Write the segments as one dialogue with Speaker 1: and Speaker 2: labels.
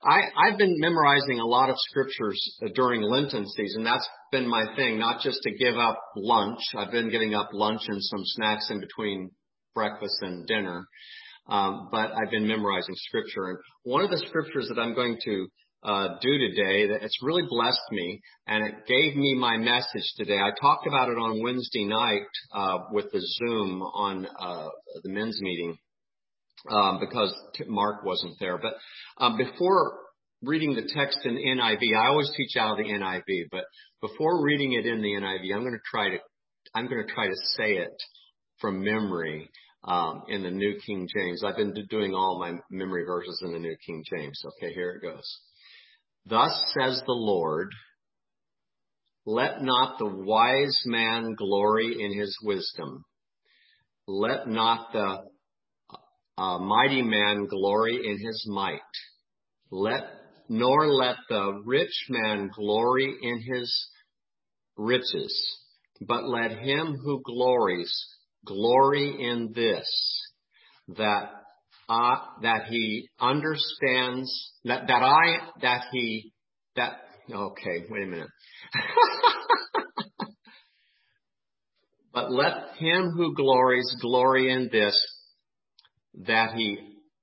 Speaker 1: I've been memorizing a lot of scriptures during Lenten season. That's been my thing, not just to give up lunch. I've been giving up lunch and some snacks in between breakfast and dinner. But I've been memorizing scripture. And one of the scriptures that I'm going to do today, that it's really blessed me, and it gave me my message today. I talked about it on Wednesday night with the Zoom on the men's meeting. Because Mark wasn't there. But before reading the text in NIV, I always teach out of the NIV, but before reading it in the NIV, I'm going to try to say it from memory in the New King James. I've been doing all my memory verses in the New King James. Okay, here it goes. Thus says the Lord, let not the wise man glory in his wisdom. Let not the mighty man glory in his might. Nor let the rich man glory in his riches, but let him who glories glory in this, that he understands okay, wait a minute. But let him who glories glory in this, that he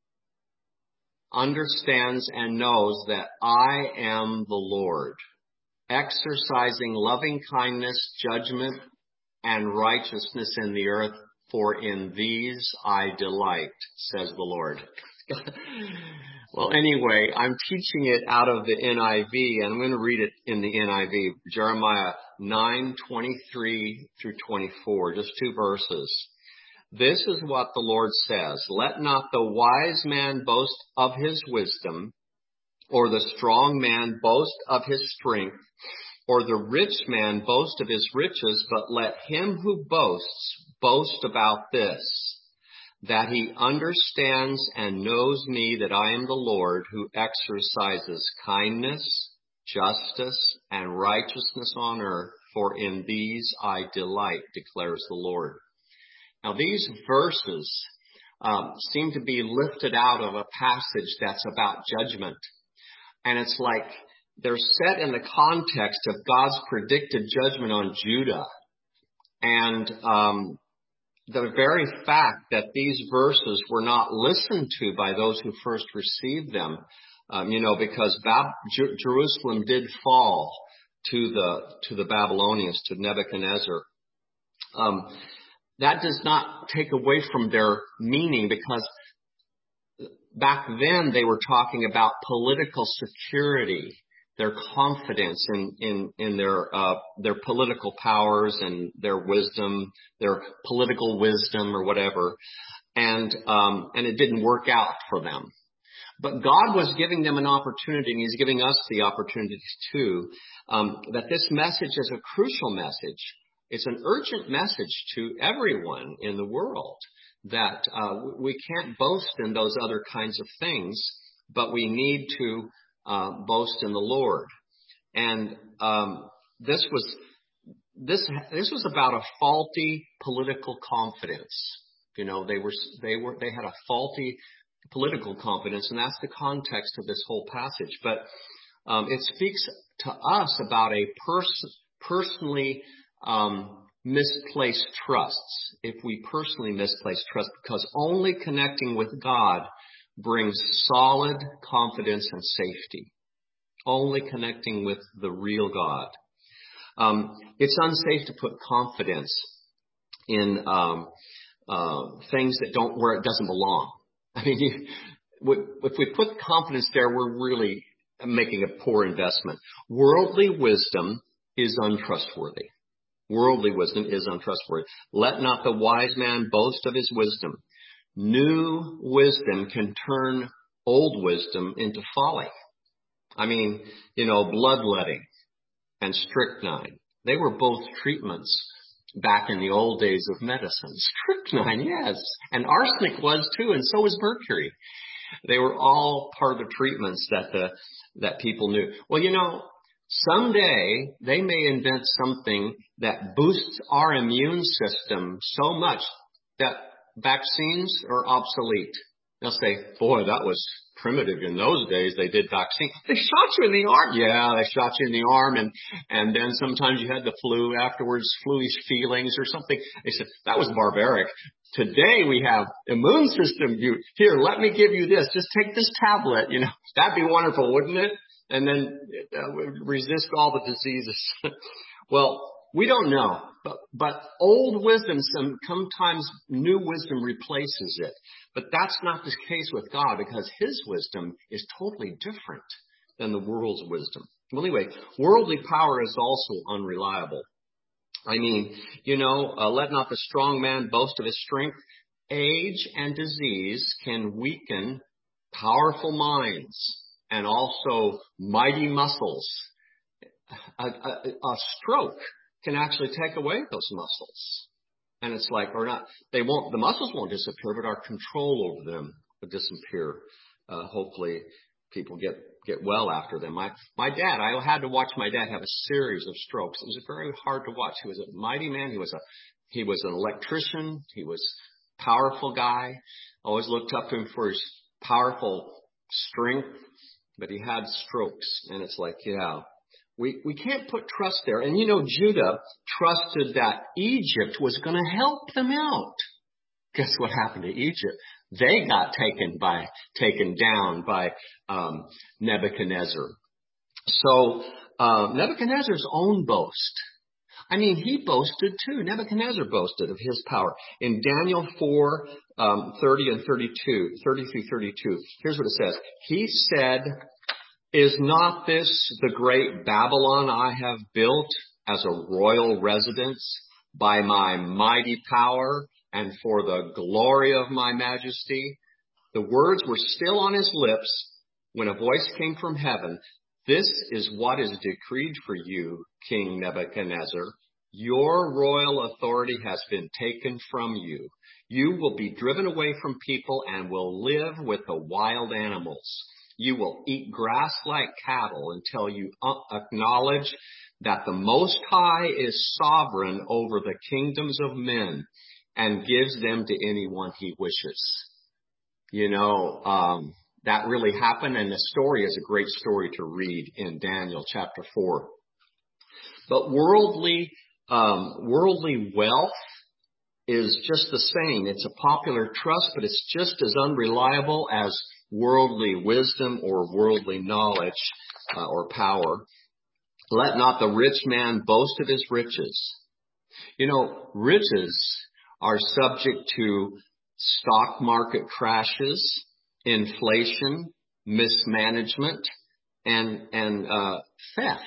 Speaker 1: understands and knows that I am the Lord, exercising loving kindness, judgment, and righteousness in the earth, for in these I delight, says the Lord. Well, anyway, I'm teaching it out of the NIV, and I'm going to read it in the NIV, Jeremiah 9:23 through 24, just 2 verses. This is what the Lord says, let not the wise man boast of his wisdom, or the strong man boast of his strength, or the rich man boast of his riches, but let him who boasts boast about this, that he understands and knows me, that I am the Lord who exercises kindness, justice, and righteousness on earth, for in these I delight, declares the Lord. Now, these verses seem to be lifted out of a passage that's about judgment. And it's like they're set in the context of God's predicted judgment on Judah. And the very fact that these verses were not listened to by those who first received them, because Jerusalem did fall to the Babylonians, to Nebuchadnezzar. That does not take away from their meaning, because back then they were talking about political security, their confidence in their political powers and their wisdom, their political wisdom or whatever, and it didn't work out for them. But God was giving them an opportunity, and He's giving us the opportunity too, that this message is a crucial message. It's an urgent message to everyone in the world that we can't boast in those other kinds of things, but we need to boast in the Lord. And this was about a faulty political confidence. They had a faulty political confidence, and that's the context of this whole passage. But it speaks to us about a personally misplaced trusts. If we personally misplace trust, because only connecting with God brings solid confidence and safety. Only connecting with the real God. It's unsafe to put confidence in things that where it doesn't belong. I mean, if we put confidence there, we're really making a poor investment. Worldly wisdom is untrustworthy. Worldly wisdom is untrustworthy. Let not the wise man boast of his wisdom. New wisdom can turn old wisdom into folly. I mean, bloodletting and strychnine. They were both treatments back in the old days of medicine. Strychnine, yes. And arsenic was too, and so was mercury. They were all part of the treatments that people knew. Well, someday they may invent something that boosts our immune system so much that vaccines are obsolete. They'll say, boy, that was primitive. In those days, they did vaccine. They shot you in the arm. Yeah, they shot you in the arm. And then sometimes you had the flu afterwards, fluish feelings or something. They said, that was barbaric. Today we have immune system. Here, let me give you this. Just take this tablet. That'd be wonderful, wouldn't it? And then resist all the diseases. Well, we don't know, but old wisdom, sometimes new wisdom replaces it. But that's not the case with God, because his wisdom is totally different than the world's wisdom. Well, anyway, worldly power is also unreliable. I mean, let not the strong man boast of his strength. Age and disease can weaken powerful minds and also mighty muscles. A stroke can actually take away those muscles. And it's like, the muscles won't disappear, but our control over them will disappear. Hopefully people get well after them. My dad, I had to watch my dad have a series of strokes. It was very hard to watch. He was a mighty man. He was an electrician. He was a powerful guy. I always looked up to him for his powerful strength, but he had strokes. And it's like, we can't put trust there. And Judah trusted that Egypt was going to help them out. Guess what happened to Egypt? They got taken down by Nebuchadnezzar. So Nebuchadnezzar's own boast. I mean, he boasted too. Nebuchadnezzar boasted of his power. In Daniel 4, 30 and 32, 30 through 32, here's what it says. He said, is not this the great Babylon I have built as a royal residence by my mighty power and for the glory of my majesty? The words were still on his lips when a voice came from heaven. This is what is decreed for you, King Nebuchadnezzar. Your royal authority has been taken from you. You will be driven away from people and will live with the wild animals. You will eat grass like cattle until you acknowledge that the Most High is sovereign over the kingdoms of men and gives them to anyone he wishes. That really happened, and the story is a great story to read in Daniel chapter 4. But worldly wealth is just the same. It's a popular trust, but it's just as unreliable as worldly wisdom or worldly knowledge or power. Let not the rich man boast of his riches. Riches are subject to stock market crashes, inflation, mismanagement, and theft.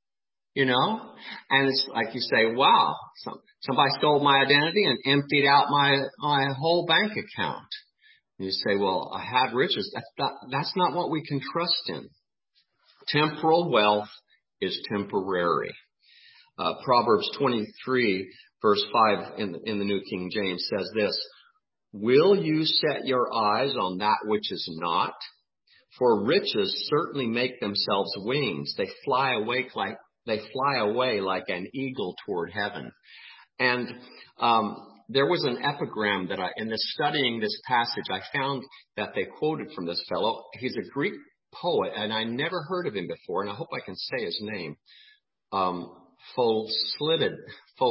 Speaker 1: And it's like you say, wow, somebody stole my identity and emptied out my whole bank account. And you say, well, I have riches. That's not what we can trust in. Temporal wealth is temporary. Proverbs 23, verse 5 in the New King James says this, will you set your eyes on that which is not? For riches certainly make themselves wings. They fly away like an eagle toward heaven. And there was an epigram that in studying this passage, I found that they quoted from this fellow. He's a Greek poet, and I never heard of him before, and I hope I can say his name. Phocylides.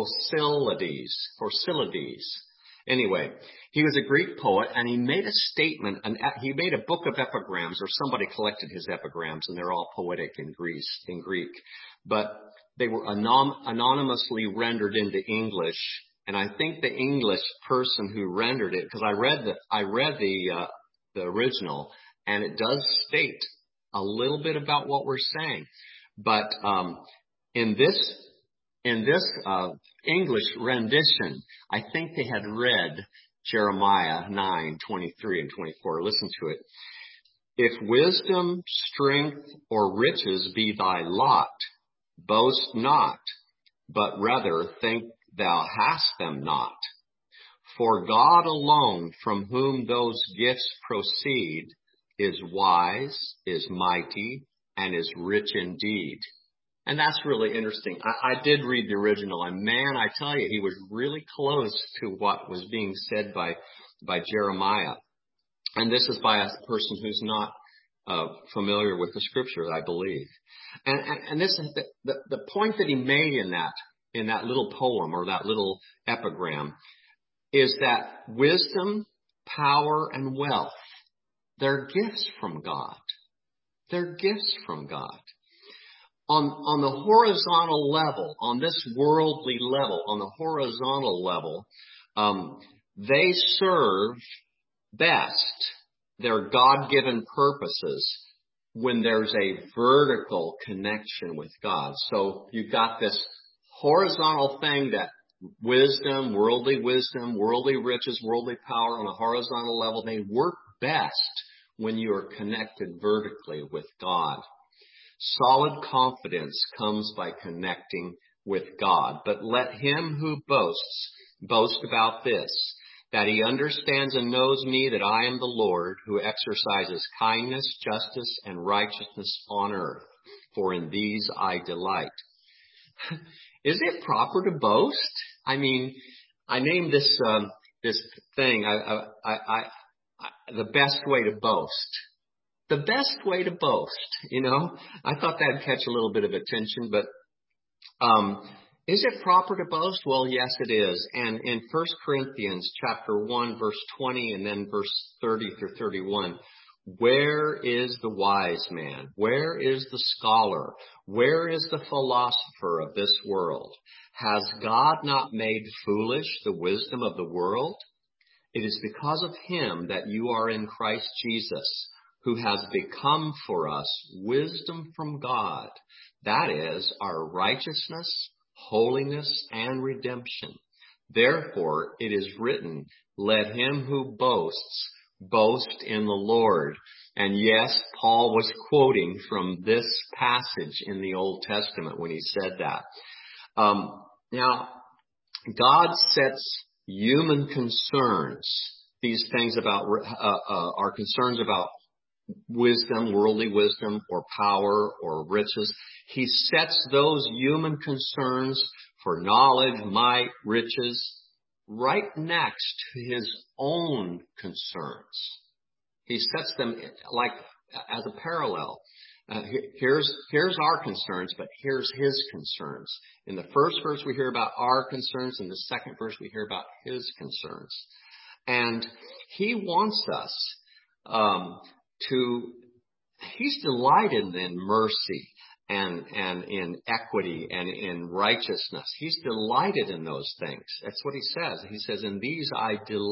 Speaker 1: Anyway, he was a Greek poet, and he made a statement, he made a book of epigrams, or somebody collected his epigrams, and they're all poetic in Greek. But they were anonymously rendered into English, and I think the English person who rendered it, because I read the original, and it does state a little bit about what we're saying. But in this English rendition, I think they had read Jeremiah 9:23 and 24. Listen to it. If wisdom, strength, or riches be thy lot, boast not, but rather think thou hast them not. For God alone, from whom those gifts proceed, is wise, is mighty, and is rich indeed. And that's really interesting. I did read the original, and man, I tell you, he was really close to what was being said by Jeremiah. And this is by a person who's not familiar with the scripture, I believe. And this is the point that he made in that little poem or that little epigram is that wisdom, power, and wealth, they're gifts from God. They're gifts from God. On the horizontal level, on this worldly level, on the horizontal level, they serve best their God-given purposes when there's a vertical connection with God. So you've got this horizontal thing that wisdom, worldly riches, worldly power on a horizontal level, they work best when you are connected vertically with God. Solid confidence comes by connecting with God. But let him who boasts boast about this, that he understands and knows me, that I am the Lord, who exercises kindness, justice, and righteousness on earth. For in these I delight. Is it proper to boast? I mean, I named this thing the best way to boast. The best way to boast, I thought that'd catch a little bit of attention, but is it proper to boast? Well, yes, it is. And in 1 Corinthians chapter 1, verse 20, and then verse 30 through 31, where is the wise man? Where is the scholar? Where is the philosopher of this world? Has God not made foolish the wisdom of the world? It is because of him that you are in Christ Jesus, who has become for us wisdom from God. That is our righteousness, holiness, and redemption. Therefore, it is written, let him who boasts boast in the Lord. And yes, Paul was quoting from this passage in the Old Testament when he said that. Now, God sets human concerns, these things about our concerns about wisdom, worldly wisdom, or power, or riches. He sets those human concerns for knowledge, might, riches, right next to his own concerns. He sets them like as a parallel. Here's our concerns, but here's his concerns. In the first verse, we hear about our concerns. In the second verse, we hear about his concerns. And he wants us he's delighted in mercy and in equity and in righteousness. He's delighted in those things. That's what he says. He says, in these I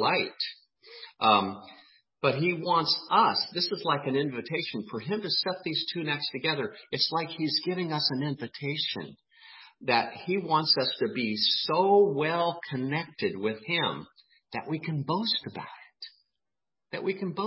Speaker 1: delight. But he wants us, this is like an invitation for him to set these two next together. It's like he's giving us an invitation that he wants us to be so well connected with him that we can boast about it.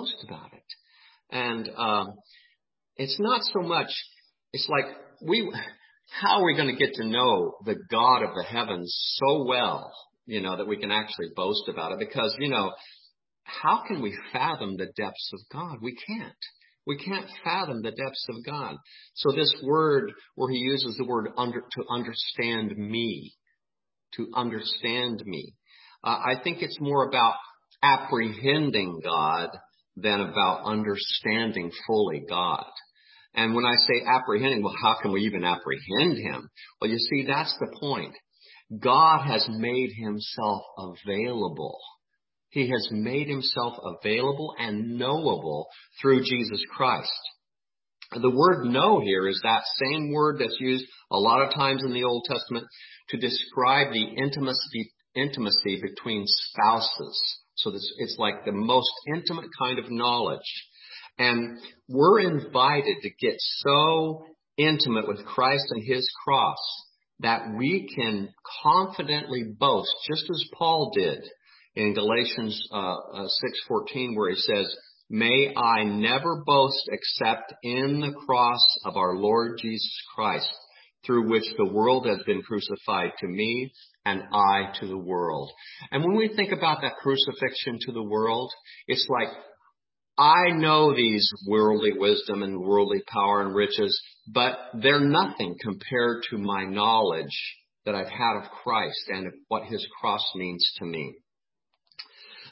Speaker 1: And it's not so much, it's like how are we going to get to know the God of the heavens so well, that we can actually boast about it? Because, how can we fathom the depths of God? We can't. We can't fathom the depths of God. So this word where he uses the word to understand me, I think it's more about apprehending God than about understanding fully God. And when I say apprehending, well, how can we even apprehend him? Well, you see, that's the point. God has made himself available. He has made himself available and knowable through Jesus Christ. The word know here is that same word that's used a lot of times in the Old Testament to describe the intimacy between spouses. So it's like the most intimate kind of knowledge. And we're invited to get so intimate with Christ and his cross that we can confidently boast, just as Paul did in Galatians 6:14, where he says, may I never boast except in the cross of our Lord Jesus Christ, through which the world has been crucified to me and I to the world. And when we think about that crucifixion to the world, it's like, I know these worldly wisdom and worldly power and riches, but they're nothing compared to my knowledge that I've had of Christ and of what his cross means to me.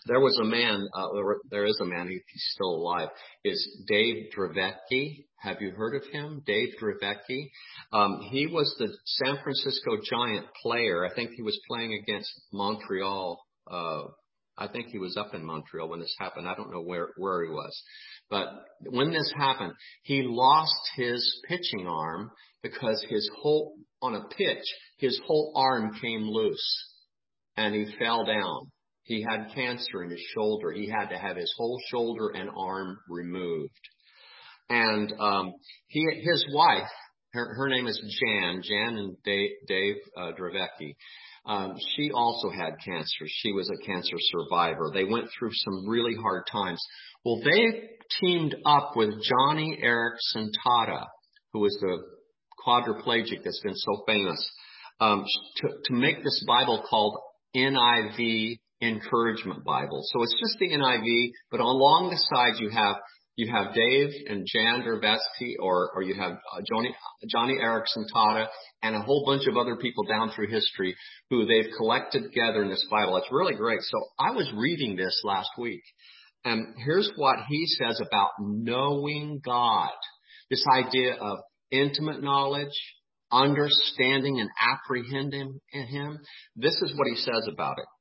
Speaker 1: There was a man, there is a man, he's still alive, is Dave Dravecky. Have you heard of him? Dave Dravecky. He was the San Francisco Giant player. I think he was playing against Montreal. I think he was up in Montreal when this happened. I don't know where he was. But when this happened, he lost his pitching arm because on a pitch, his whole arm came loose and he fell down. He had cancer in his shoulder. He had to have his whole shoulder and arm removed. And his wife, her name is Jan and Dave Dravecky. She also had cancer. She was a cancer survivor. They went through some really hard times. Well, they teamed up with Johnny Erickson Tata, who was the quadriplegic that's been so famous, to make this Bible called NIV Encouragement Bible. So it's just the NIV, but along the sides you have Dave and Jan Dravecky, or you have Johnny Erickson Tata, and a whole bunch of other people down through history who they've collected together in this Bible. It's really great. So I was reading this last week, and here's what he says about knowing God. This idea of intimate knowledge, understanding and apprehending Him. This is what he says about it.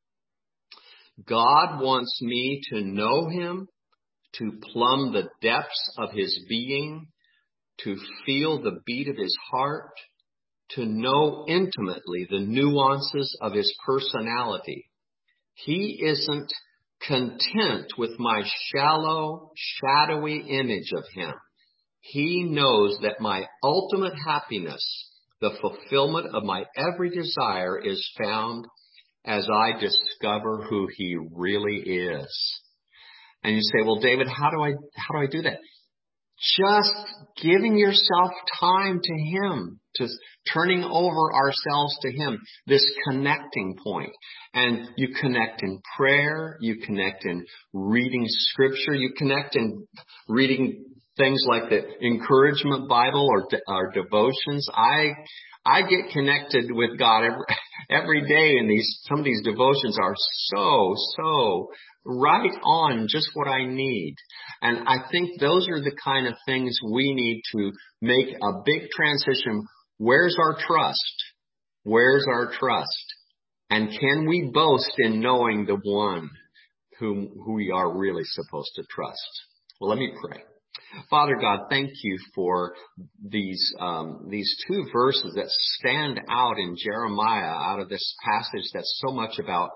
Speaker 1: God wants me to know Him, to plumb the depths of His being, to feel the beat of His heart, to know intimately the nuances of His personality. He isn't content with my shallow, shadowy image of Him. He knows that my ultimate happiness, the fulfillment of my every desire, is found as I discover who He really is. And you say, well, David, how do I do that? Just giving yourself time to Him, to turning over ourselves to Him, this connecting point. And you connect in prayer, you connect in reading Scripture, you connect in reading things like the Encouragement Bible or devotions. I get connected with God every day, and some of these devotions are so right on just what I need. And I think those are the kind of things we need to make a big transition. Where's our trust? Where's our trust? And can we boast in knowing the one who we are really supposed to trust? Well, let me pray. Father God, thank you for these two verses that stand out in Jeremiah, out of this passage that's so much about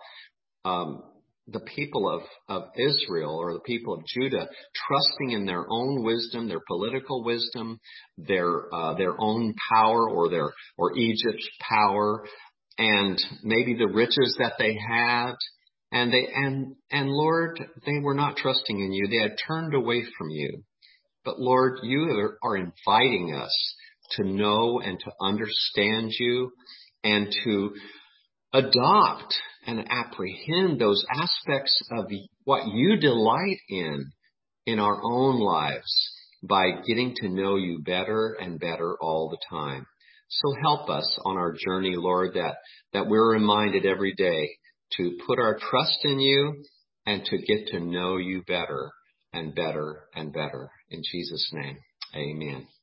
Speaker 1: the people of Israel, or the people of Judah, trusting in their own wisdom, their political wisdom, their own power, or Egypt's power, and maybe the riches that they had. And Lord, they were not trusting in you. They had turned away from you. But Lord, you are inviting us to know and to understand you, and to adopt and apprehend those aspects of what you delight in our own lives, by getting to know you better and better all the time. So help us on our journey, Lord, that we're reminded every day to put our trust in you and to get to know you better and better and better. In Jesus' name, amen.